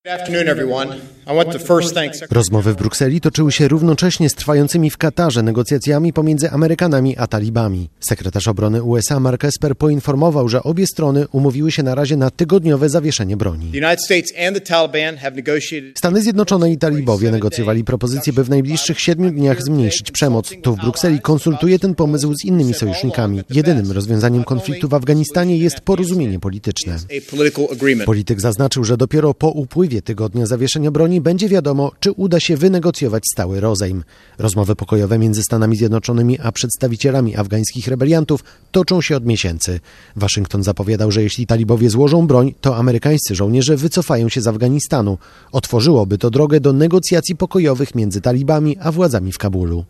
Rozmowy w Brukseli toczyły się równocześnie z trwającymi w Katarze negocjacjami pomiędzy Amerykanami a talibami. Sekretarz obrony USA Mark Esper poinformował, że obie strony umówiły się na razie na tygodniowe zawieszenie broni. Stany Zjednoczone i talibowie negocjowali propozycję, by w najbliższych 7 dniach zmniejszyć przemoc. Tu w Brukseli konsultuje ten pomysł z innymi sojusznikami. Jedynym rozwiązaniem konfliktu w Afganistanie jest porozumienie polityczne. Polityk zaznaczył, że dopiero po upływie tygodnia zawieszenia broni będzie wiadomo, czy uda się wynegocjować stały rozejm. Rozmowy pokojowe między Stanami Zjednoczonymi a przedstawicielami afgańskich rebeliantów toczą się od miesięcy. Waszyngton zapowiadał, że jeśli talibowie złożą broń, to amerykańscy żołnierze wycofają się z Afganistanu. Otworzyłoby to drogę do negocjacji pokojowych między talibami a władzami w Kabulu.